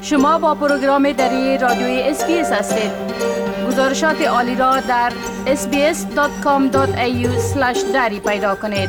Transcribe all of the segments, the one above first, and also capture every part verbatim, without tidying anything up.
شما با پروگرام دری رادیوی اس بی اس هستید. گزارشات عالی را در اس بی اس دات کام دات ای یو اسلش دری پیدا کنید.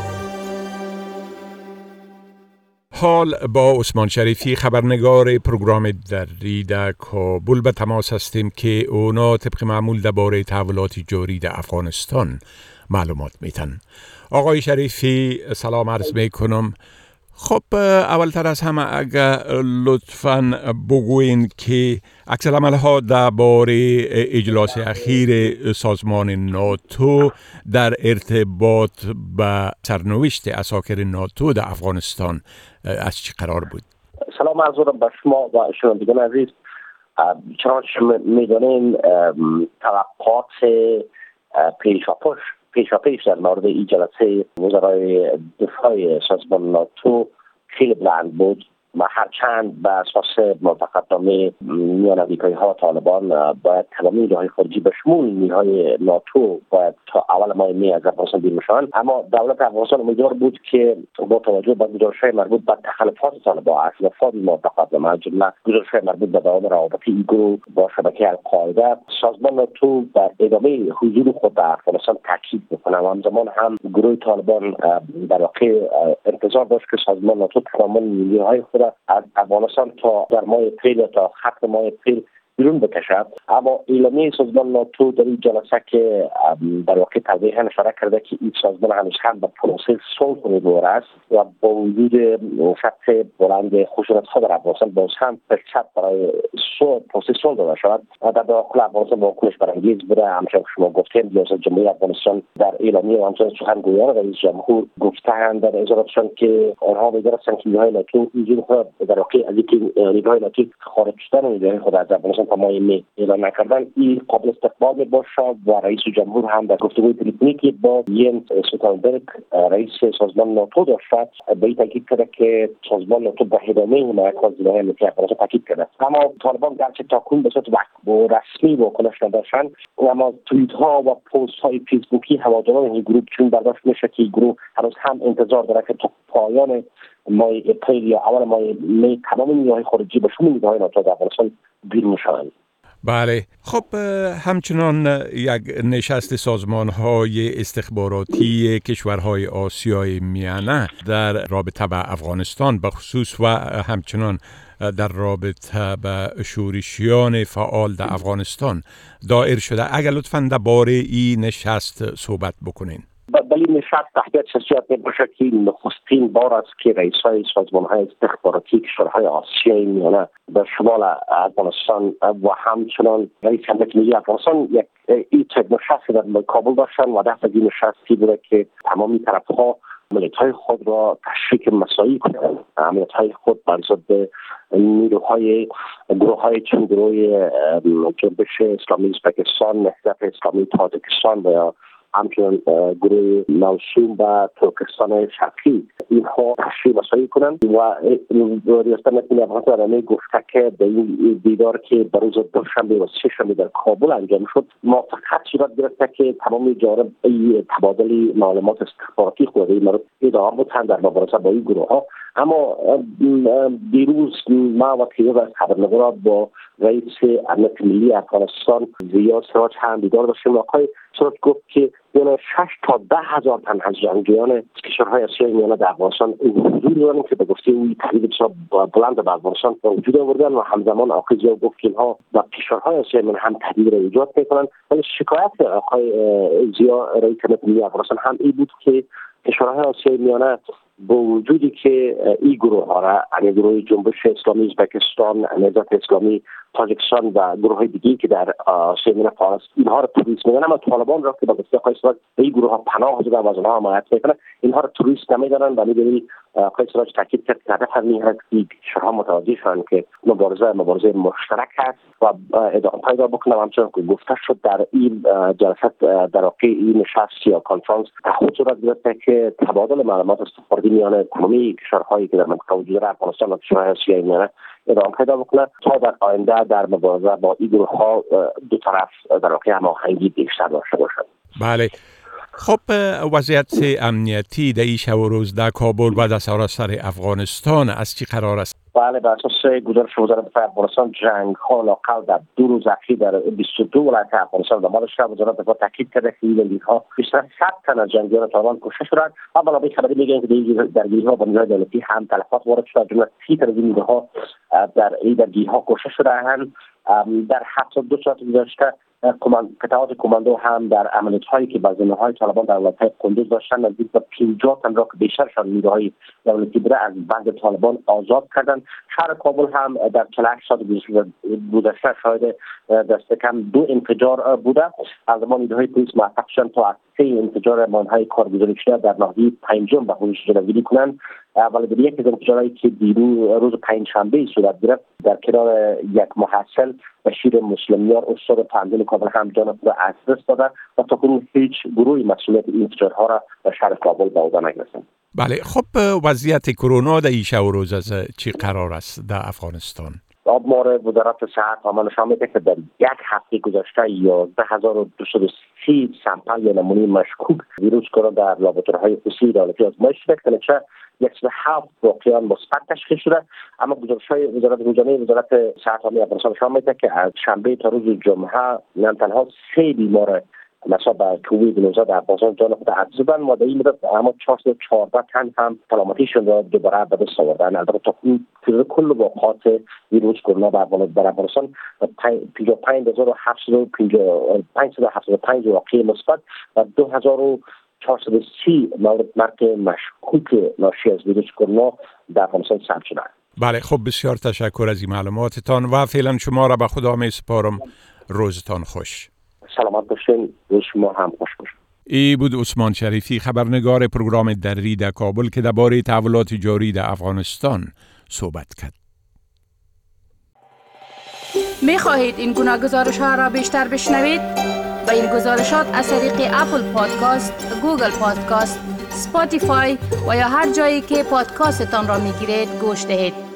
حال با عثمان شریفی خبرنگار پروگرام دری در کابل به تماس هستیم که اونا طبق معمول درباره تحولات جاری در افغانستان معلومات میتن. آقای شریفی سلام عرض میکنم. خب اولتر از همه اگر لطفاً بگوین که عکس العمل‌ها درباره اجلاس اخیر سازمان ناتو در ارتباط به سرنوشت عساکر ناتو در افغانستان از چی قرار بود؟ سلام عرض دارم به شما و شنوندگان عزیز. چنانچه می‌دانیم توقعات پیش و پشت پیش و پیش در مورد این جلسه وزرای دفاع سازمان ناتو خیلی بلند بود و هرچند به اساس موافقتنامه میان امریکایی‌ها طالبان باید تمامی نیروهای خارجی به شمول نیروهای ناتو باید تا اول ماه می از افغانستان بیرون شوند، اما دولت افغانستان امیدوار بود که با توجه به گزارش‌های مربوط به تخلفات طالبان از نفاذ موافقتنامه از جمله گزارش‌های مربوط به دوام روابط این گروه با شبکه القاعده، سازمان ناتو به ادامه حضور خود در افغانستان تاکید می‌کنه و همزمان هم گروه طالبان در واقع انتظار داشت که سازمان ناتو تمامی نیروهای خود از افغانستان تا در ماه اپریل تا ختم ماه اپریل بیرون بکشد. اما اعلامیه سازمان ناتو در این جلسه که در واقع توضیحاً اشاره کرده که این سازمان هنوز هم به پروسه صلح امیدوار است و با وجود سطح بلند خشونت‌ها در افغانستان باز هم فرصت برای صلح پروسه صلح داده شود. در داخل افغانستان واکنش برانگیز بوده. همچنین که شما گفتید ریاست جمهوری افغانستان در اعلامیه و همچنین سخنگویان رئیس جمهور گفته‌اند در اظهاراتشان که آنها می‌دانستند که نیروهای ناتو اینجور در واقع از اینکه نیروهای ناتو خارج شدن نیروهای خود از افغانستان تا ماه می اعلام نکردن این قابل استقبال میباشد و رئیس جمهور هم در گفتگوی تلفنی با ینس استولتنبرگ رئیس سازمان ناتو داشت به این تاکید کرده که سازمان ناتو به ادامه حمایت از نیروهای ملی افغانستان تاکید کرده. اما طالبان گرچه تاکنون به صورت رسمی واکنش نداشتند، اما توییت ها و پست های فیسبوکی هواداران این گروه چون برداشت میشه که این گروه هنوز هم انتظار داره که تا پایان ماه اپریل یا اول ماه می تمام نیروهای خارجی به شمول نیروهای ناتو در افغانستان بیرون شوند. بله، خب همچنان یک نشست سازمان‌های استخباراتی کشورهای آسیای میانه در رابطه با افغانستان به خصوص و همچنان در رابطه با شورشیان فعال در افغانستان دایر شده. اگر لطفاً درباره این نشست صحبت بکنین. بلی نشست تحت شخصیت میباشد که نخستین بار است که رئیس‌های سازمان‌های استخباراتی کشورهای آسیای میانه در شمال افغانستان و همچنان رئیس جمهوری ملی افغانستان یک این نشست در کابل داشتند و هدف از این نشستی بوده که تمامی طرف‌ها عملیات‌های خود را تشویق مساعی کنند، عملیات‌های خود بر ضد نیروهای گروه‌های چون گروه جنبش اسلامی ازبکستان، نهضت اسلامی تاجیکستان و همچنین گروه موسوم به ترکستان شرقی اینها تشریح مساعی کنند و ریاست ملی افغانستان گفته که به این دیدار که در روز دوشنبه و سه‌شنبه در کابل انجام شد موافقت صورت گرفته که تمام جانب تبادل معلومات استخباراتی خود این ادامه بدهند در مبارزه با این گروه ها. اما دیروز ما و تعداد از خبرنگاران با رئیس امنیت ملی افغانستان زیا سراج هم دیدار داشتیم. آقای سراج گفت که بین شش تا ده هزار تن از جنگجویان کشورهای آسیای میانه در افغانستان حضور دارند که به گفته او تهدید بسیار بلند به افغانستان به وجود آوردن و همزمان آقای زیا گفت که اینها به کشورهای آسیای میانه هم تهدید را ایجاد میکنند. ولی شکایت آقای زیا رئیس امنیت ملی افغانستان هم این بود که کشورهای آسیای میانه با وجودی که این گروه ها را یعنی گروه جنبش اسلامی ازبکستان، نهضت اسلامی تاجیکستان و گروه های دیگری که در آسیای میانه فعال است اینها را تروریست میدانند، اما طالبان را که به گفته آقای سراج به این گروه ها پناه داده و از آنها حمایت میکنند اینها را تروریست نمیدانند و میدونی آقای سراج تاکید کرد که هدف همین است که کشورها متوجه شوند که مبارزه مبارزه مشترک است و ادامه پیدا بکنه. همچنین که گفته شد در این جلسه در واقع این نشست یا کنفرانس خود صورت گرفته که تبادل معلومات استخباراتی میان تمامی کشورهایی که در منطقه وجود دارند افغانستان و کشورهای آسیایی میانه ادامه پیدا بکنه تا در آینده در مبارزه با این گروه ها دو طرف در واقع هماهنگی بیشتر داشته باشند. بله. خب وضعیت امنیتی در این شب و روز در کابل و در سراسر افغانستان از چی قرار است؟ بله، بر اساس گزارش وزارت دفاع افغانستان جنگ ها لااقل در دو روز اخیر در بیست و دو ولایت افغانستان داماد شده. وزارت دفاع تاکید کرده که این درگیری ها بیشتر از صد تن از جنگیان طالبان کشته شدند. اما منابع خبری میگن که این درگیری ها با نیروهای دولتی هم تلفات وارد شده، جمله سی تن از این نیروها در این درگیری ها کشته شدند. در هفتاد و دو ساعت گذشته قطعات کماندو هم در عملیات هایی که با زمینه‌های طالبان در ولایت قندوز داشتن نزدیک به پنجاه تن را که بیشترشان نیروهای دولتی بوده از بند طالبان آزاد کردند. شهر کابل هم در چهل و هشت ساعت گذشته شاهد دست کم دو انفجار بوده. از زمان نیروهای پلیس موفق شدند تا از سه انفجار مانهای کارگزاری شده در ناحیه پنجم به خودش جلوگیری کنند. ولی در یک از انفجارهایی که دیروز روز پنجشنبه صورت گرفت در کنار یک محصل بشیر مسلمیار استاد تمدن کابل هم جان خود را از دست داده و تاکنون هیچ گروهی مسئولیت این انفجارها را در شهر کابل به عهده نگرفتند. بله، خب وضعیت کرونا در این شب و روز از چی قرار است در افغانستان؟ آمار وزارت صحت آمار نشان میده که در یک هفته گذشته یازده هزار و دویست و سی سامپل یا نمونه مشکوک ویروس کرونا در لابراتوارهای خصوصی دولتی آزمایش شده که نتیجه صد و هفت واقعیان مثبت تشخیص شده. اما گزارش‌های وزارت روزانه وزارت صحت عامه افغانستان نشان میده که از شنبه تا روز جمعه نه تنها سه بیمار مصاب به کووید نوزده در افغانستان جان خود از دادن و در این مدت اما چهارصد و چهارده تن هم سلامتیشون را دوباره به دست آوردن. البته تا کل واقعات ویروس کرونا در افغانستان پنجاه و پنج هزار و هفتصد و هفتاد و پنج واقعه مثبت و دو هزار و چهارصد و سی مورد مرگ مشکوک ناشی از ویروس کرونا در افغانستان ثبت شده. بله، خب بسیار تشکر از این معلوماتتان و فعلا شما را به خدا می سپارم. روزتان خوش. سلامت باشین، روز شما هم خوش باشه. ای بود عثمان شریفی، خبرنگار پروگرام دری در کابل که درباره تحولات جاری در افغانستان صحبت کرد. می خواهید این گناه گزارش ها را بیشتر بشنوید؟ با این گزارشات از طریق اپل پادکاست، گوگل پادکاست، اسپاتیفای و یا هر جایی که پادکاستتان را می گیرید گوش دهید.